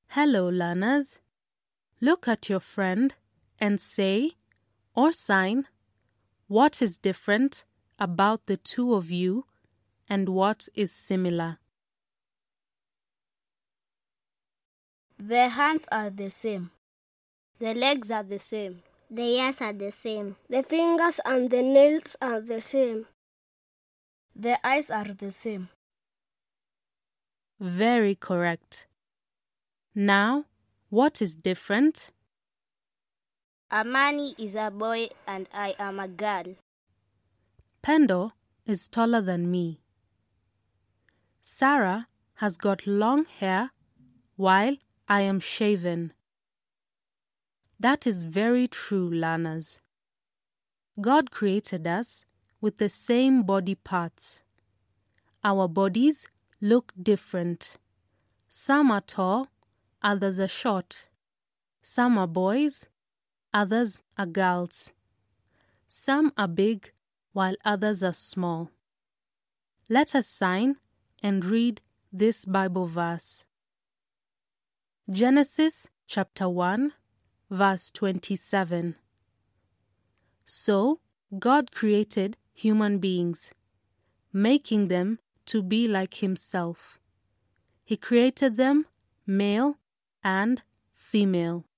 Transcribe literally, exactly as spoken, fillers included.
Hello, learners. Look at your friend and say or sign what is different about the two of you and what is similar. The hands are the same. The legs are the same. The ears are the same. The fingers and the nails are the same. The eyes are the same. Very correct. Now, what is different? Amani is a boy and I am a girl. Pendo is taller than me. Sarah has got long hair while I am shaven. That is very true, learners. God created us with the same body parts. Our bodies look different. Some are tall, others are short. Some are boys, others are girls. Some are big, while others are small. Let us sign and read this Bible verse. Genesis chapter one, verse twenty-seven. So God created human beings, making them to be like Himself. He created them male and female.